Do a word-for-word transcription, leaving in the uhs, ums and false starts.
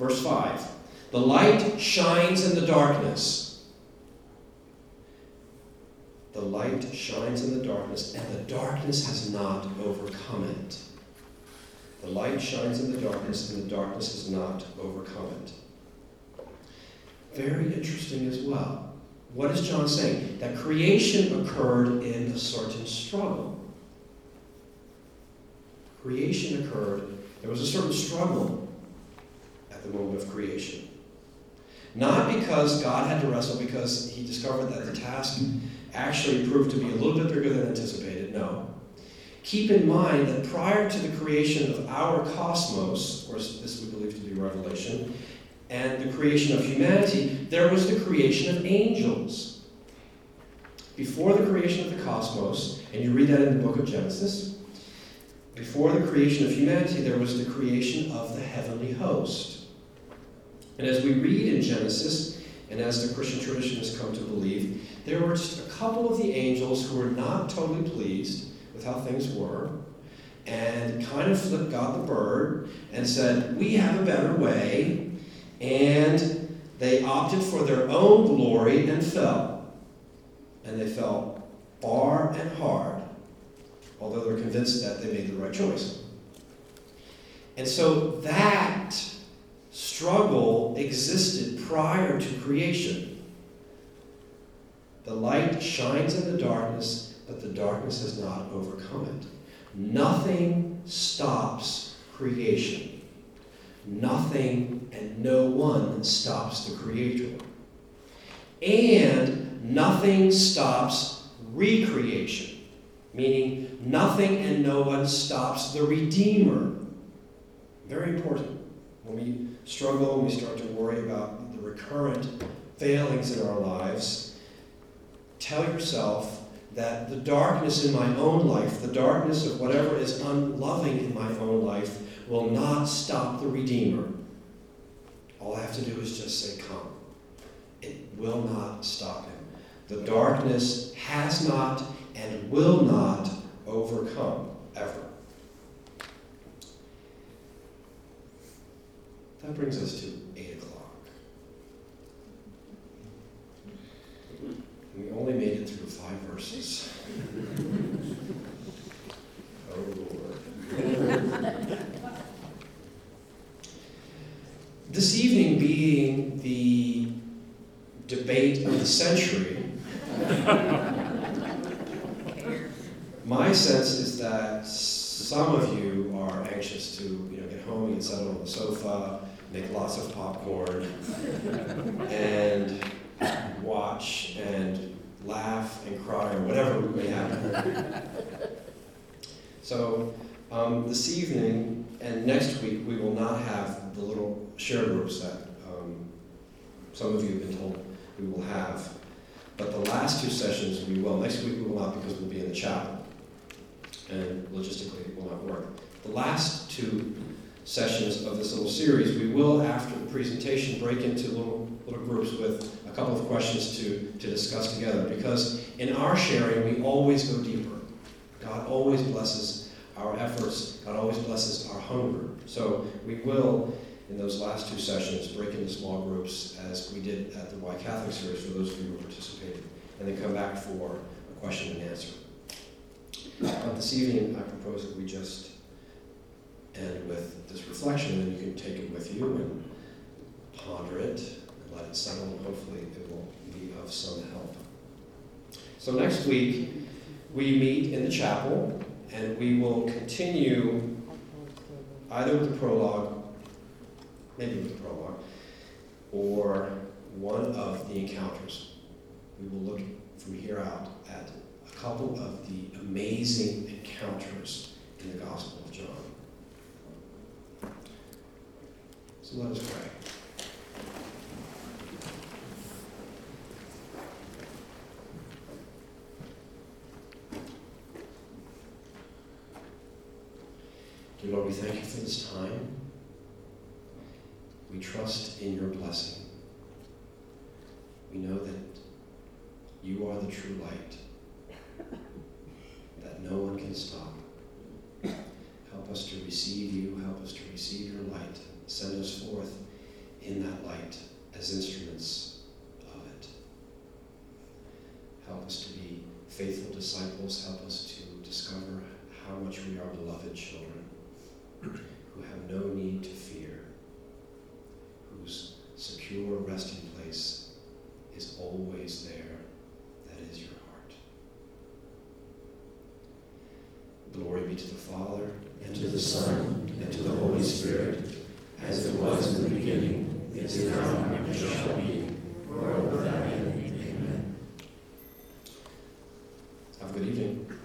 Verse five. The light shines in the darkness. The light shines in the darkness, and the darkness has not overcome it. The light shines in the darkness, and the darkness has not overcome it. Very interesting as well. What is John saying? That creation occurred in a certain struggle. Creation occurred, there was a certain struggle at the moment of creation. Not because God had to wrestle, because he discovered that the task actually proved to be a little bit bigger than anticipated. No. Keep in mind that prior to the creation of our cosmos, of course this we believe to be Revelation, and the creation of humanity, there was the creation of angels. Before the creation of the cosmos, and you read that in the book of Genesis, before the creation of humanity, there was the creation of the heavenly host. And as we read in Genesis, and as the Christian tradition has come to believe, there were just a couple of the angels who were not totally pleased with how things were, and kind of flipped God the bird and said, we have a better way, and they opted for their own glory and fell. And they fell far and hard, although they're convinced that they made the right choice. And so that struggle existed prior to creation. The light shines in the darkness, but the darkness has not overcome it. Nothing stops creation. Nothing and no one stops the Creator. And nothing stops recreation, meaning nothing and no one stops the Redeemer. Very important. When we struggle, when we start to worry about the recurrent failings in our lives, tell yourself that the darkness in my own life, the darkness of whatever is unloving in my own life, will not stop the Redeemer. All I have to do is just say, come. It will not stop him. The darkness has not and will not overcome, ever. That brings us to eight o'clock. We only made it through five verses. Oh, Lord. This evening being the debate of the century, my sense is that some of you are anxious to, you know, get home, get settled on the sofa, make lots of popcorn, and watch and laugh and cry, or whatever may happen. So um, this evening and next week, we will not have the little share groups that um, some of you have been told we will have. But the last two sessions we will. Next week we will not, because we'll be in the chapel. And logistically it will not work. The last two sessions of this little series, we will, after the presentation, break into little little groups with a couple of questions to, to discuss together. Because in our sharing, we always go deeper. God always blesses our efforts. God always blesses our hunger. So we will, in those last two sessions, break into small groups, as we did at the Why Catholic series, for those of you who participated, and then come back for a question and answer. But this evening, I propose that we just end with this reflection, and you can take it with you and ponder it and let it settle, and hopefully it will be of some help. So next week, we meet in the chapel, and we will continue either with the prologue, maybe with the prologue, or one of the encounters. We will look from here out at a couple of the amazing encounters in the Gospel of John. So let us pray. Dear Lord, we thank you for this time. We trust in your blessing. We know that you are the true light, that no one can stop. Help us to receive you. Help us to receive your light. Send us forth as instruments of it. Help us to be faithful disciples. Help us to discover how much we are beloved children who have no need to fear, whose secure resting place is always there. That is your heart. Glory be to the Father, and to the Son, and to the Holy Spirit, as it was in the beginning, is now, and shall be, world without end. Amen. Have a good evening.